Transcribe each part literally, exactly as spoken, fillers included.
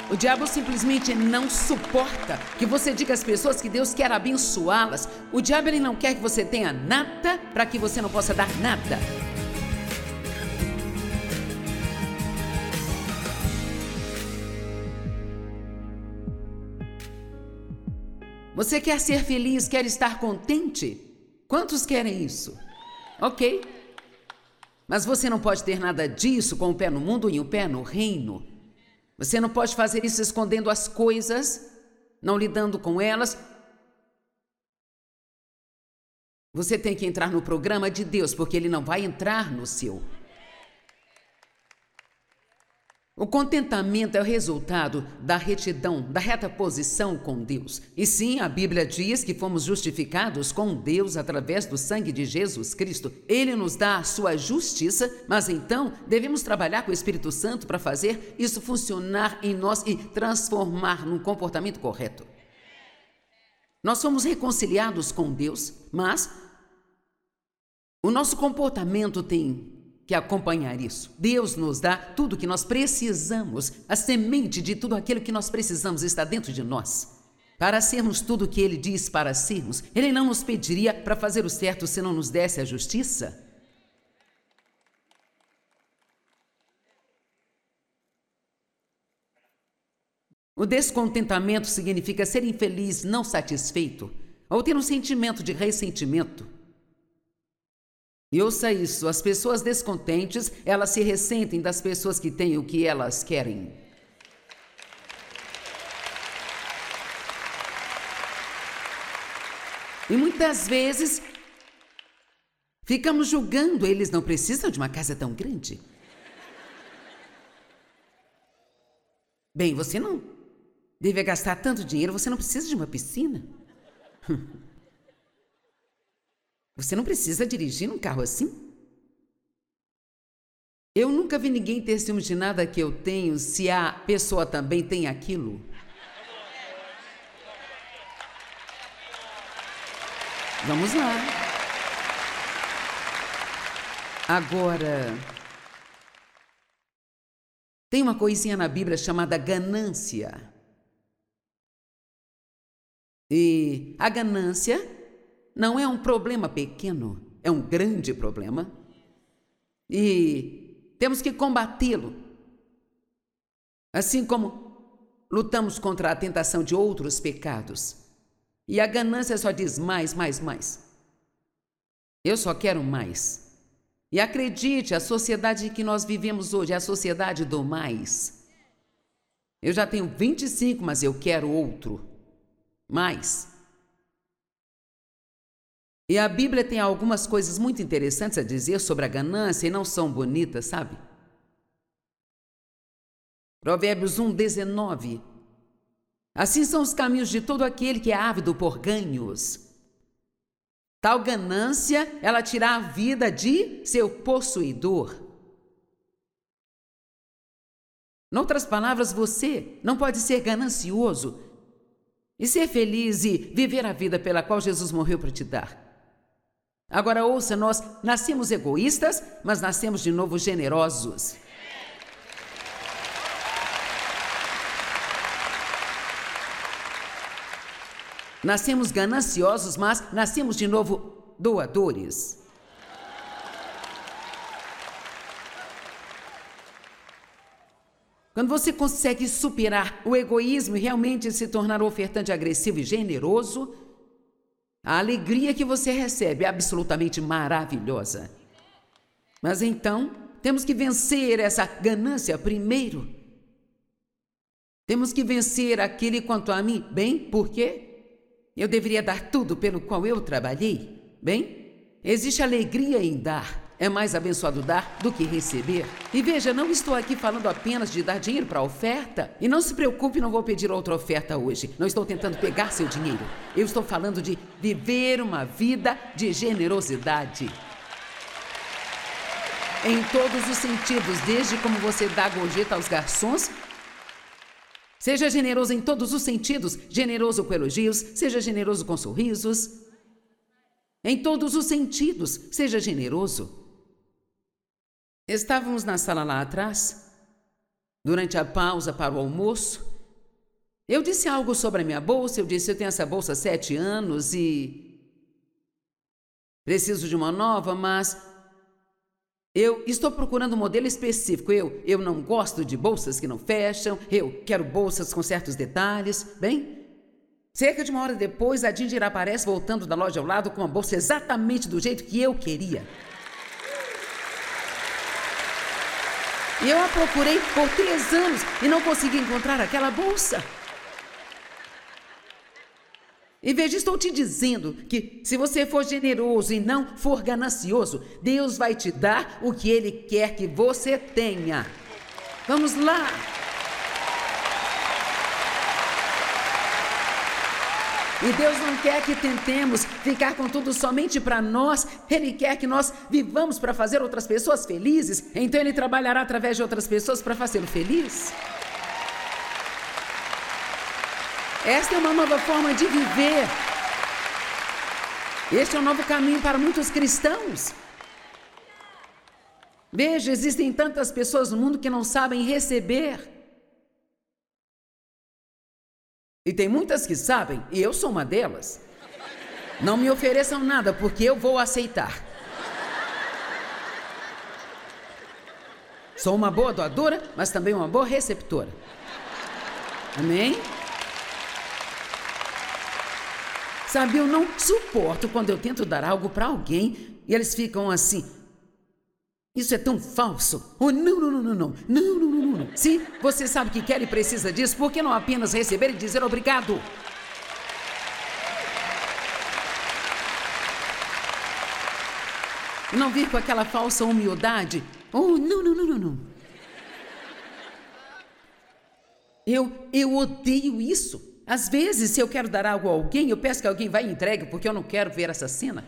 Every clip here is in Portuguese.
O diabo simplesmente não suporta que você diga às pessoas que Deus quer abençoá-las. O diabo ele não quer que você tenha nada para que você não possa dar nada. Você quer ser feliz, quer estar contente? Quantos querem isso? Ok. Mas você não pode ter nada disso com o pé no mundo e o pé no reino. Você não pode fazer isso escondendo as coisas, não lidando com elas. Você tem que entrar no programa de Deus, porque Ele não vai entrar no seu. O contentamento é o resultado da retidão, da reta posição com Deus. E sim, a Bíblia diz que fomos justificados com Deus através do sangue de Jesus Cristo. Ele nos dá a sua justiça, mas então devemos trabalhar com o Espírito Santo para fazer isso funcionar em nós e transformar num comportamento correto. Nós somos reconciliados com Deus, mas o nosso comportamento tem que acompanhar isso. Deus nos dá tudo o que nós precisamos. A semente de tudo aquilo que nós precisamos está dentro de nós. Para sermos tudo o que Ele diz para sermos, Ele não nos pediria para fazer o certo se não nos desse a justiça. O descontentamento significa ser infeliz, não satisfeito, ou ter um sentimento de ressentimento. E ouça isso, as pessoas descontentes, elas se ressentem das pessoas que têm o que elas querem. E muitas vezes, ficamos julgando, eles não precisam de uma casa tão grande. Bem, você não deve gastar tanto dinheiro, você não precisa de uma piscina. Você não precisa dirigir um carro assim? Eu nunca vi ninguém ter ciúme de nada que eu tenho se a pessoa também tem aquilo. Vamos lá. Agora, tem uma coisinha na Bíblia chamada ganância. E a ganância não é um problema pequeno, é um grande problema. E temos que combatê-lo. Assim como lutamos contra a tentação de outros pecados. E a ganância só diz mais, mais, mais. Eu só quero mais. E acredite, a sociedade que nós vivemos hoje é a sociedade do mais. Eu já tenho vinte e cinco, mas eu quero outro. Mais. E a Bíblia tem algumas coisas muito interessantes a dizer sobre a ganância e não são bonitas, sabe? Provérbios um, dezenove. Assim são os caminhos de todo aquele que é ávido por ganhos. Tal ganância, ela tira a vida de seu possuidor. Em outras palavras, você não pode ser ganancioso e ser feliz e viver a vida pela qual Jesus morreu para te dar. Agora ouça, nós nascemos egoístas, mas nascemos de novo generosos. Nascemos gananciosos, mas nascemos de novo doadores. Quando você consegue superar o egoísmo e realmente se tornar ofertante agressivo e generoso, a alegria que você recebe é absolutamente maravilhosa. Mas então, temos que vencer essa ganância primeiro. Temos que vencer aquele quanto a mim, bem, por quê? Eu deveria dar tudo pelo qual eu trabalhei, bem? Existe alegria em dar. É mais abençoado dar do que receber. E veja, não estou aqui falando apenas de dar dinheiro para a oferta. E não se preocupe, não vou pedir outra oferta hoje. Não estou tentando pegar seu dinheiro. Eu estou falando de viver uma vida de generosidade. Em todos os sentidos, desde como você dá gorjeta aos garçons. Seja generoso em todos os sentidos. Generoso com elogios, seja generoso com sorrisos. Em todos os sentidos, seja generoso. Estávamos na sala lá atrás, durante a pausa para o almoço, Eu disse algo sobre a minha bolsa, eu disse, eu tenho essa bolsa há sete anos e preciso de uma nova, mas eu estou procurando um modelo específico. Eu, eu não gosto de bolsas que não fecham, eu quero bolsas com certos detalhes. Bem, cerca de uma hora depois, a Ginger aparece voltando da loja ao lado com uma bolsa exatamente do jeito que eu queria. E eu a procurei por três anos e não consegui encontrar aquela bolsa. E veja, estou te dizendo que se você for generoso e não for ganancioso, Deus vai te dar o que Ele quer que você tenha. Vamos lá! E Deus não quer que tentemos ficar com tudo somente para nós. Ele quer que nós vivamos para fazer outras pessoas felizes. Então Ele trabalhará através de outras pessoas para fazê-lo feliz. Esta é uma nova forma de viver. Este é um novo caminho para muitos cristãos. Veja, existem tantas pessoas no mundo que não sabem receber. E tem muitas que sabem, e eu sou uma delas. Não me ofereçam nada, porque eu vou aceitar. Sou uma boa doadora, mas também uma boa receptora. Amém? Sabe, eu não suporto quando eu tento dar algo para alguém e eles ficam assim. Isso é tão falso. Oh, não, não, não, não, não, não, não, não, não. Se você sabe que quer e precisa disso, por que não apenas receber e dizer obrigado? E não vir com aquela falsa humildade. Oh, não, não, não, não, não. Eu, eu odeio isso. Às vezes, se eu quero dar algo a alguém, eu peço que alguém vá e entregue, porque eu não quero ver essa cena.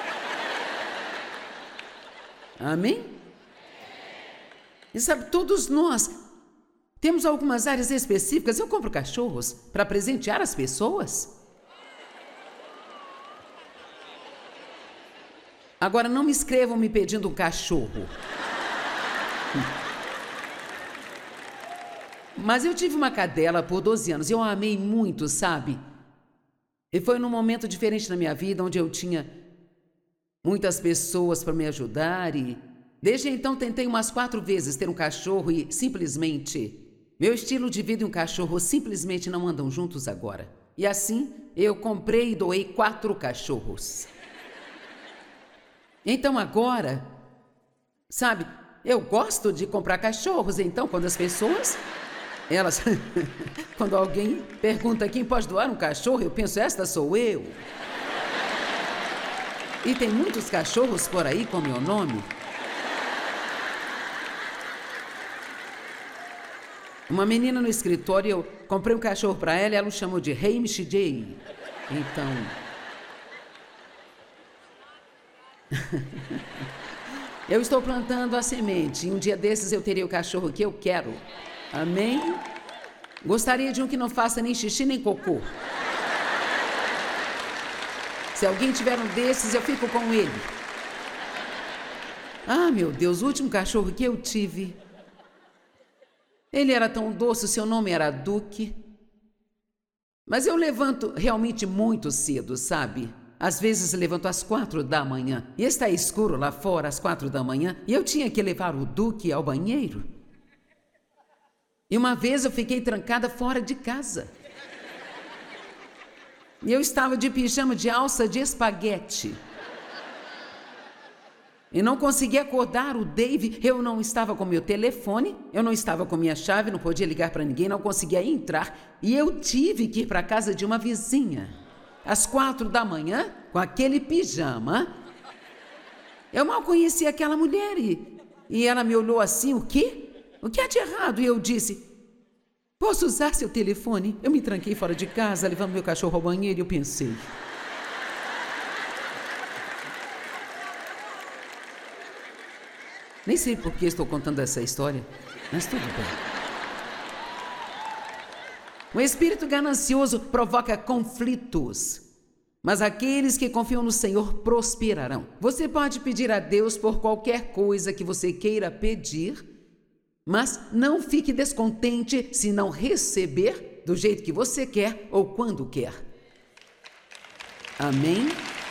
Amém? E sabe, todos nós temos algumas áreas específicas. Eu compro cachorros para presentear as pessoas. Agora, não me escrevam me pedindo um cachorro. Mas eu tive uma cadela por doze anos e eu a amei muito, sabe? E foi num momento diferente na minha vida, onde eu tinha muitas pessoas para me ajudar e desde então tentei umas quatro vezes ter um cachorro e simplesmente meu estilo de vida e um cachorro simplesmente não andam juntos agora. E assim eu comprei e doei quatro cachorros. Então agora, sabe, eu gosto de comprar cachorros, então quando as pessoas... Elas, quando alguém pergunta quem pode doar um cachorro, eu penso, esta sou eu. E tem muitos cachorros por aí com meu nome. Uma menina no escritório, eu comprei um cachorro para ela e ela o chamou de Hamish J. Então... eu estou plantando a semente e um dia desses eu terei o cachorro que eu quero. Amém? Gostaria de um que não faça nem xixi nem cocô. Se alguém tiver um desses, eu fico com ele. Ah, meu Deus, o último cachorro que eu tive. Ele era tão doce, o seu nome era Duque. Mas eu levanto realmente muito cedo, sabe? Às vezes levanto às quatro da manhã. E está escuro lá fora às quatro da manhã. E eu tinha que levar o Duque ao banheiro. E uma vez eu fiquei trancada fora de casa. E eu estava de pijama de alça de espaguete. E não conseguia acordar o Dave. Eu não estava com meu telefone, eu não estava com minha chave, não podia ligar para ninguém, não conseguia entrar. E eu tive que ir para a casa de uma vizinha. Às quatro da manhã, com aquele pijama. Eu mal conhecia aquela mulher e, e ela me olhou assim, o quê? O que há de errado? E eu disse, posso usar seu telefone? Eu me tranquei fora de casa, levando meu cachorro ao banheiro e eu pensei. Nem sei por que estou contando essa história, mas tudo bem. O espírito ganancioso provoca conflitos, mas aqueles que confiam no Senhor prosperarão. Você pode pedir a Deus por qualquer coisa que você queira pedir, mas não fique descontente se não receber ter, do jeito que você quer ou quando quer. Amém?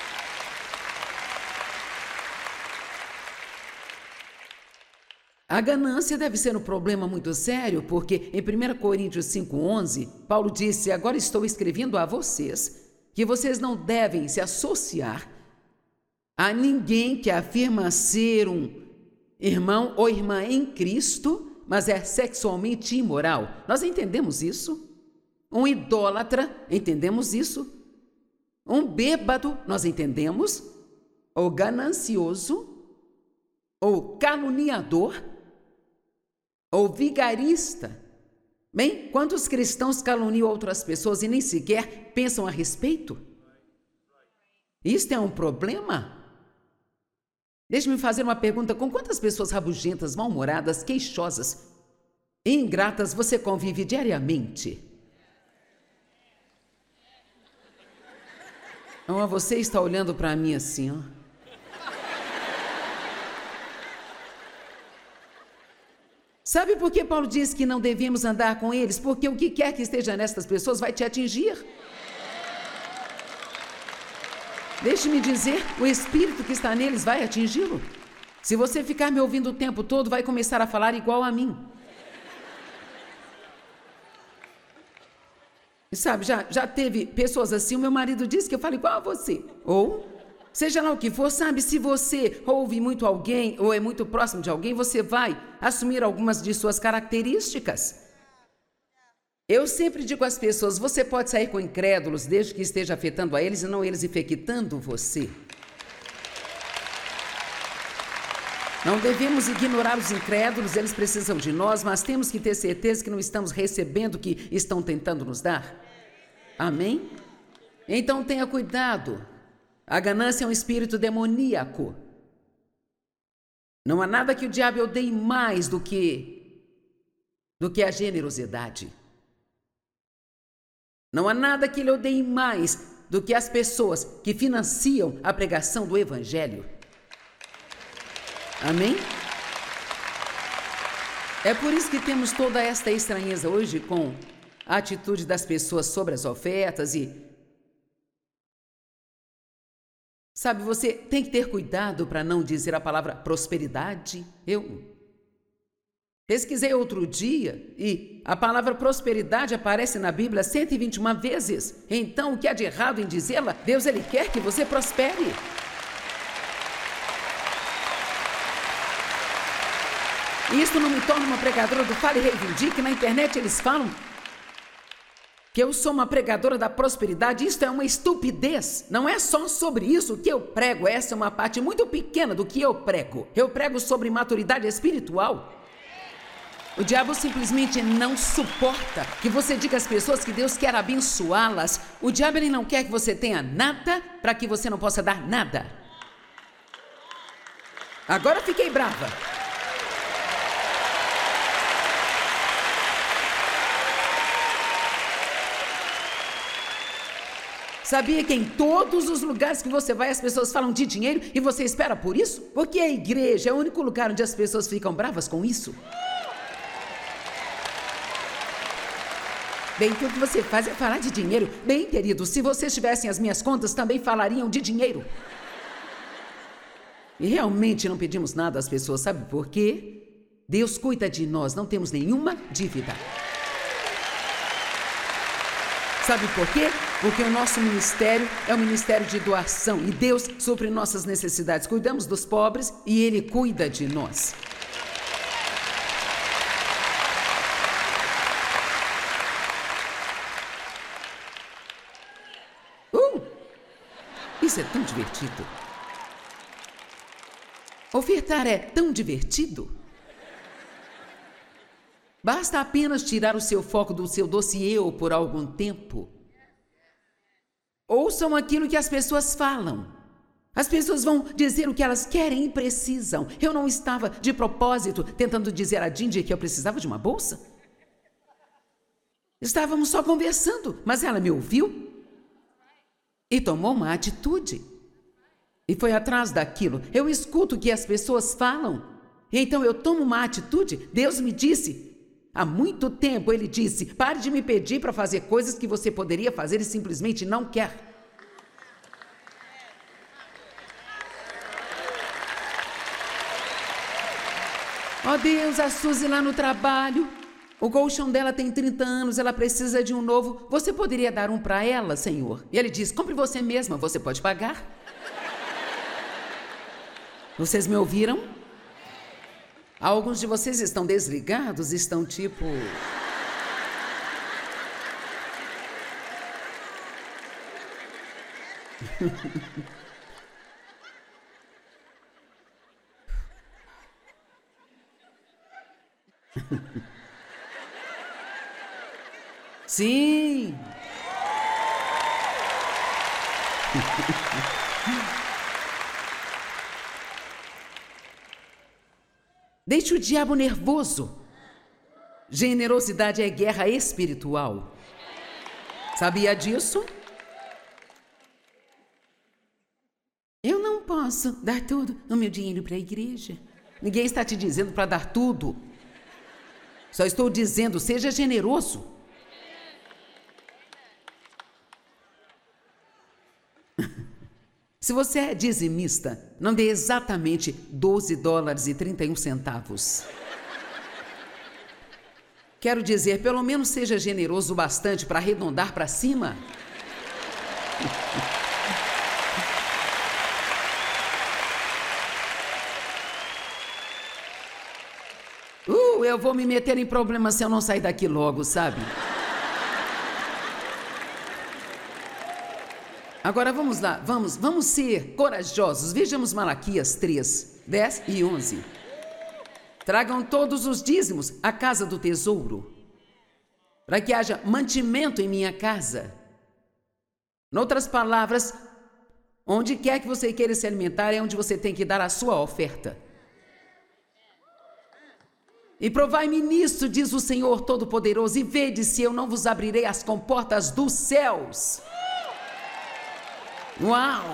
A ganância deve ser um problema muito sério, porque em primeira Coríntios cinco, onze, Paulo disse: agora estou escrevendo a vocês que vocês não devem se associar a ninguém que afirma ser um irmão ou irmã em Cristo, mas é sexualmente imoral. Nós entendemos isso. Um idólatra, entendemos isso. Um bêbado, nós entendemos. Ou ganancioso, ou caluniador, ou vigarista. Bem, quantos cristãos caluniam outras pessoas e nem sequer pensam a respeito? Isto é um problema? Deixe-me fazer uma pergunta: com quantas pessoas rabugentas, mal-humoradas, queixosas e ingratas você convive diariamente? Oh, você está olhando para mim assim, ó. Sabe por que Paulo diz que não devemos andar com eles? Porque o que quer que esteja nestas pessoas vai te atingir. Deixe-me dizer, o espírito que está neles vai atingi-lo. Se você ficar me ouvindo o tempo todo, vai começar a falar igual a mim. E sabe, já, já teve pessoas assim, o meu marido disse que eu falo igual a você. Ou, seja lá o que for, sabe, se você ouve muito alguém ou é muito próximo de alguém, você vai assumir algumas de suas características. Eu sempre digo às pessoas: você pode sair com incrédulos desde que esteja afetando a eles e não eles infectando você. Não devemos ignorar os incrédulos, eles precisam de nós, mas temos que ter certeza que não estamos recebendo o que estão tentando nos dar. Amém? Então tenha cuidado. A ganância é um espírito demoníaco. Não há nada que o diabo odeie mais do que, do que a generosidade. Não há nada que ele odeie mais do que as pessoas que financiam a pregação do Evangelho. Amém? É por isso que temos toda esta estranheza hoje com a atitude das pessoas sobre as ofertas e... Sabe, você tem que ter cuidado para não dizer a palavra prosperidade. Eu pesquisei outro dia e a palavra prosperidade aparece na Bíblia cento e vinte e uma vezes. Então, o que há de errado em dizê-la? Deus, Ele quer que você prospere. E isso não me torna uma pregadora do Fale e Reivindique. Na internet eles falam que eu sou uma pregadora da prosperidade. Isso é uma estupidez. Não é só sobre isso que eu prego. Essa é uma parte muito pequena do que eu prego. Eu prego sobre maturidade espiritual. O diabo simplesmente não suporta que você diga às pessoas que Deus quer abençoá-las. O diabo, ele não quer que você tenha nada para que você não possa dar nada. Agora fiquei brava. Sabia que em todos os lugares que você vai, as pessoas falam de dinheiro e você espera por isso? Porque a igreja é o único lugar onde as pessoas ficam bravas com isso. Bem, tudo que você faz é falar de dinheiro. Bem, querido, se vocês tivessem as minhas contas, também falariam de dinheiro. E realmente não pedimos nada às pessoas, sabe por quê? Deus cuida de nós, não temos nenhuma dívida. Sabe por quê? Porque o nosso ministério é um ministério de doação e Deus supre nossas necessidades. Cuidamos dos pobres e Ele cuida de nós. Uh, isso é tão divertido. Ofertar é tão divertido. Basta apenas tirar o seu foco do seu doce eu por algum tempo. Ouçam aquilo que as pessoas falam. As pessoas vão dizer o que elas querem e precisam. Eu não estava, de propósito, tentando dizer a Jindy que eu precisava de uma bolsa. Estávamos só conversando, mas ela me ouviu e tomou uma atitude. E foi atrás daquilo. Eu escuto o que as pessoas falam. E então eu tomo uma atitude. Deus me disse Há muito tempo ele disse: pare de me pedir para fazer coisas que você poderia fazer e simplesmente não quer. Ó Deus, a Suzy lá no trabalho, o colchão dela tem trinta anos, ela precisa de um novo. Você poderia dar um para ela, Senhor? E ele diz: compre você mesma, você pode pagar. Vocês me ouviram? Alguns de vocês estão desligados, estão tipo... Sim! Deixe o diabo nervoso. Generosidade é guerra espiritual. Sabia disso? Eu não posso dar tudo o meu dinheiro para a igreja. Ninguém está te dizendo para dar tudo. Só estou dizendo, seja generoso. Se você é dizimista, não dê exatamente doze dólares e trinta e um centavos. Quero dizer, pelo menos seja generoso o bastante para arredondar para cima. Uh, eu vou me meter em problemas se eu não sair daqui logo, sabe? Agora vamos lá, vamos, vamos ser corajosos. Vejamos Malaquias três, dez e onze. Tragam todos os dízimos à casa do tesouro, para que haja mantimento em minha casa. Noutras palavras, onde quer que você queira se alimentar é onde você tem que dar a sua oferta. E provai-me nisto, diz o Senhor Todo-Poderoso, e vede se eu não vos abrirei as comportas dos céus. Uau!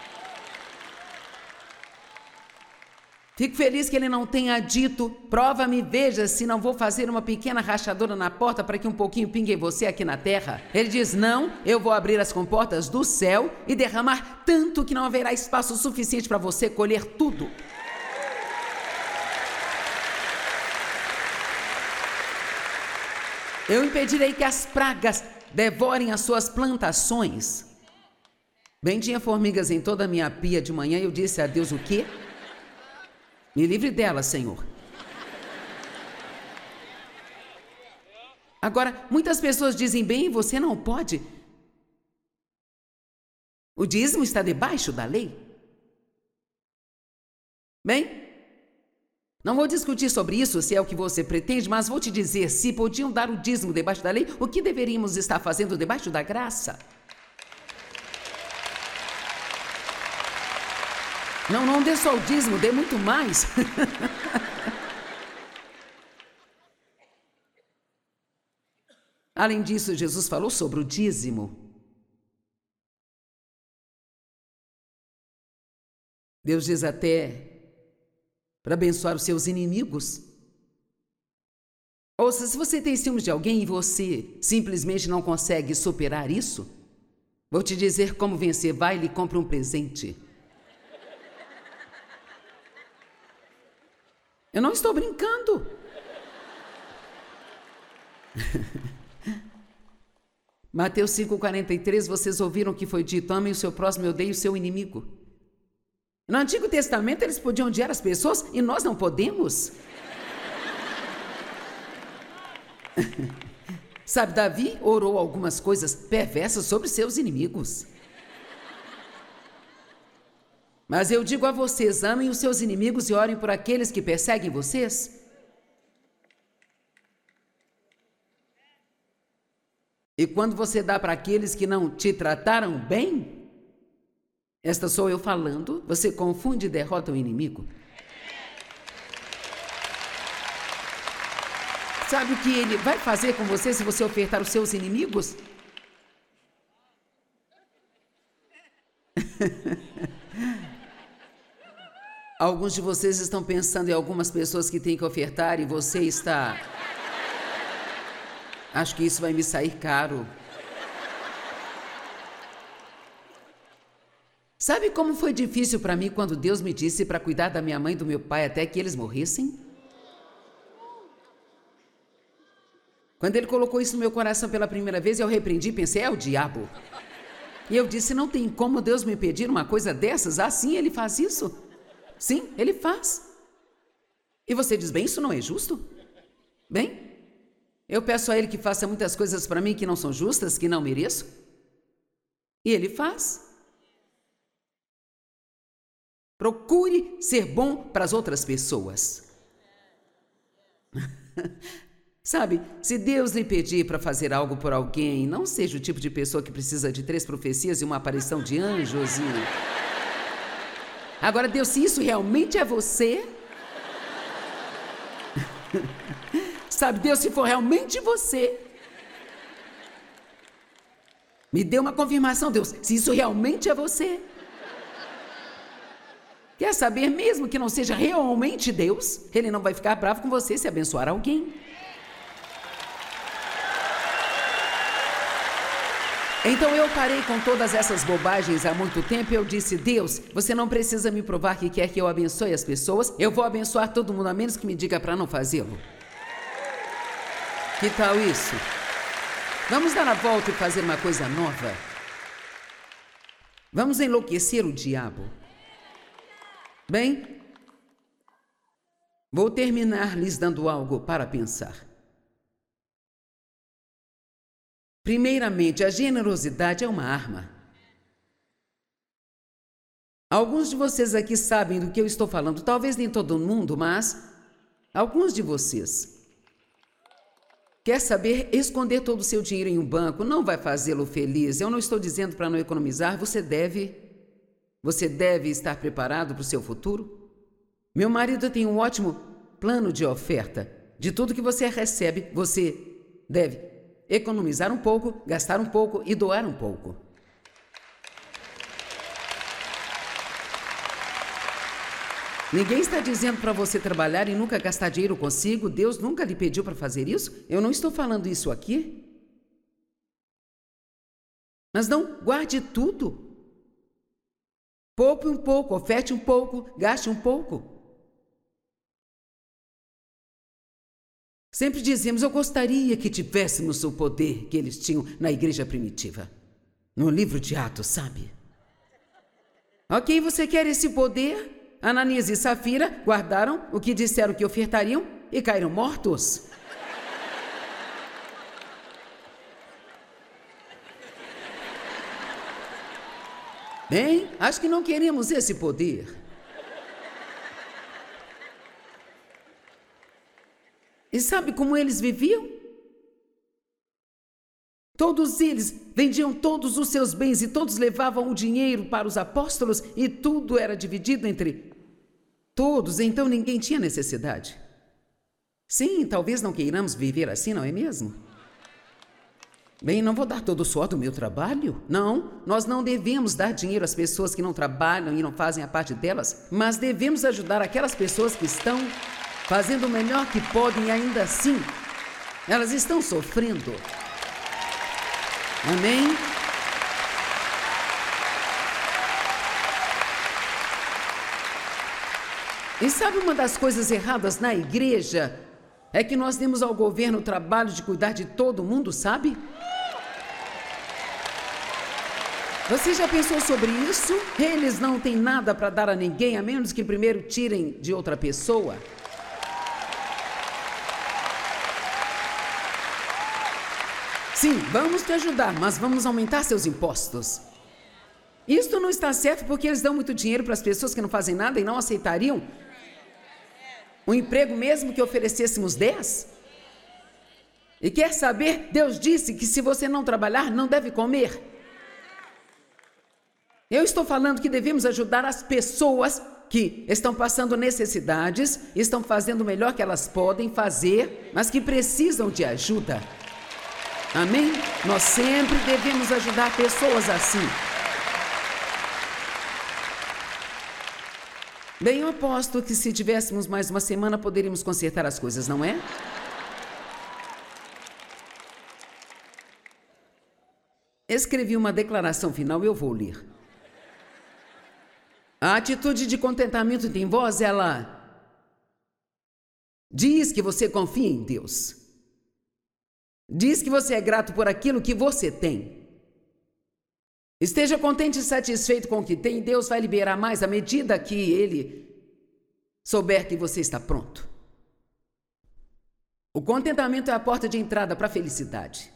Fico feliz que ele não tenha dito: prova-me, veja se não vou fazer uma pequena rachadura na porta para que um pouquinho pingue em você aqui na terra. Ele diz: não, eu vou abrir as comportas do céu e derramar tanto que não haverá espaço suficiente para você colher tudo. Eu impedirei que as pragas devorem as suas plantações. Bem, tinha formigas em toda a minha pia de manhã e eu disse a Deus: o quê? Me livre delas, Senhor. Agora, muitas pessoas dizem: bem, você não pode. O dízimo está debaixo da lei. Bem, não vou discutir sobre isso, se é o que você pretende, mas vou te dizer, se podiam dar o dízimo debaixo da lei, o que deveríamos estar fazendo debaixo da graça? Não, não dê só o dízimo, dê muito mais. Além disso, Jesus falou sobre o dízimo. Deus diz até para abençoar os seus inimigos. Ouça, se você tem ciúmes de alguém e você simplesmente não consegue superar isso, vou te dizer como vencer. Vai e lhe compre um presente. Eu não estou brincando. Mateus cinco, quarenta e três, vocês ouviram que foi dito: amem o seu próximo e odeiem o seu inimigo. No Antigo Testamento eles podiam odiar as pessoas e nós não podemos. Sabe, Davi orou algumas coisas perversas sobre seus inimigos. Mas eu digo a vocês: amem os seus inimigos e orem por aqueles que perseguem vocês. E quando você dá para aqueles que não te trataram bem, esta sou eu falando, você confunde e derrota o inimigo. Sabe o que ele vai fazer com você se você ofertar os seus inimigos? Alguns de vocês estão pensando em algumas pessoas que têm que ofertar e você está... Acho que isso vai me sair caro. Sabe como foi difícil para mim quando Deus me disse para cuidar da minha mãe e do meu pai até que eles morressem? Quando Ele colocou isso no meu coração pela primeira vez, eu repreendi e pensei, é o diabo. E eu disse, não tem como Deus me pedir uma coisa dessas. Ah, sim, Ele faz isso. Sim, Ele faz. E você diz, bem, isso não é justo? Bem, eu peço a Ele que faça muitas coisas para mim que não são justas, que não mereço. E Ele faz. Procure ser bom para as outras pessoas. Sabe, se Deus lhe pedir para fazer algo por alguém, não seja o tipo de pessoa que precisa de três profecias e uma aparição de anjos e... Agora, Deus, se isso realmente é você... Sabe, Deus, se for realmente você... Me dê uma confirmação, Deus, se isso realmente é você... Quer saber, mesmo que não seja realmente Deus, Ele não vai ficar bravo com você se abençoar alguém. Então eu parei com todas essas bobagens há muito tempo e eu disse, Deus, você não precisa me provar que quer que eu abençoe as pessoas, eu vou abençoar todo mundo, a menos que me diga para não fazê-lo. Que tal isso? Vamos dar a volta e fazer uma coisa nova? Vamos enlouquecer o diabo. Bem, vou terminar lhes dando algo para pensar. Primeiramente, a generosidade é uma arma. Alguns de vocês aqui sabem do que eu estou falando, talvez nem todo mundo, mas alguns de vocês. Quer saber, esconder todo o seu dinheiro em um banco não vai fazê-lo feliz. Eu não estou dizendo para não economizar, você deve... Você deve estar preparado para o seu futuro? Meu marido tem um ótimo plano de oferta. De tudo que você recebe, você deve economizar um pouco, gastar um pouco e doar um pouco. Ninguém está dizendo para você trabalhar e nunca gastar dinheiro consigo. Deus nunca lhe pediu para fazer isso. Eu não estou falando isso aqui. Mas não guarde tudo. Poupe um pouco, oferte um pouco, gaste um pouco. Sempre dizemos, eu gostaria que tivéssemos o poder que eles tinham na igreja primitiva. No livro de Atos, sabe? Ok, você quer esse poder? Ananias e Safira guardaram o que disseram que ofertariam e caíram mortos. Bem, acho que não queremos esse poder. E sabe como eles viviam? Todos eles vendiam todos os seus bens e todos levavam o dinheiro para os apóstolos e tudo era dividido entre todos, então ninguém tinha necessidade. Sim, talvez não queiramos viver assim, não é mesmo? Bem, não vou dar todo o suor do meu trabalho. Não, nós não devemos dar dinheiro às pessoas que não trabalham e não fazem a parte delas, mas devemos ajudar aquelas pessoas que estão fazendo o melhor que podem e ainda assim, elas estão sofrendo. Amém? E sabe uma das coisas erradas na igreja? É que nós demos ao governo o trabalho de cuidar de todo mundo, sabe? Você já pensou sobre isso? Eles não têm nada para dar a ninguém, a menos que primeiro tirem de outra pessoa. Sim, vamos te ajudar, mas vamos aumentar seus impostos. Isto não está certo porque eles dão muito dinheiro para as pessoas que não fazem nada e não aceitariam um emprego mesmo que oferecêssemos dez? E quer saber? Deus disse que se você não trabalhar, não deve comer. Eu estou falando que devemos ajudar as pessoas que estão passando necessidades, estão fazendo o melhor que elas podem fazer, mas que precisam de ajuda. Amém? Nós sempre devemos ajudar pessoas assim. Bem, eu aposto que se tivéssemos mais uma semana, poderíamos consertar as coisas, não é? Escrevi uma declaração final e eu vou ler. A atitude de contentamento em voz, ela diz que você confia em Deus. Diz que você é grato por aquilo que você tem. Esteja contente e satisfeito com o que tem, e Deus vai liberar mais à medida que Ele souber que você está pronto. O contentamento é a porta de entrada para a felicidade.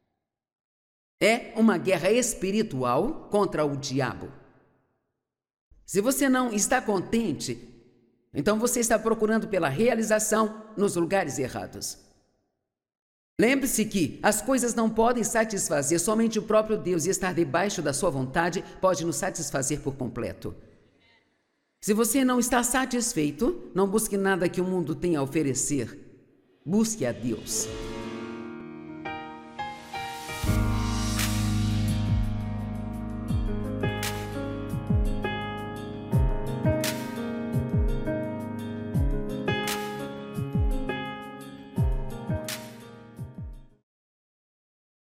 É uma guerra espiritual contra o diabo. Se você não está contente, então você está procurando pela realização nos lugares errados. Lembre-se que as coisas não podem satisfazer somente o próprio Deus, e estar debaixo da sua vontade pode nos satisfazer por completo. Se você não está satisfeito, não busque nada que o mundo tenha a oferecer. Busque a Deus.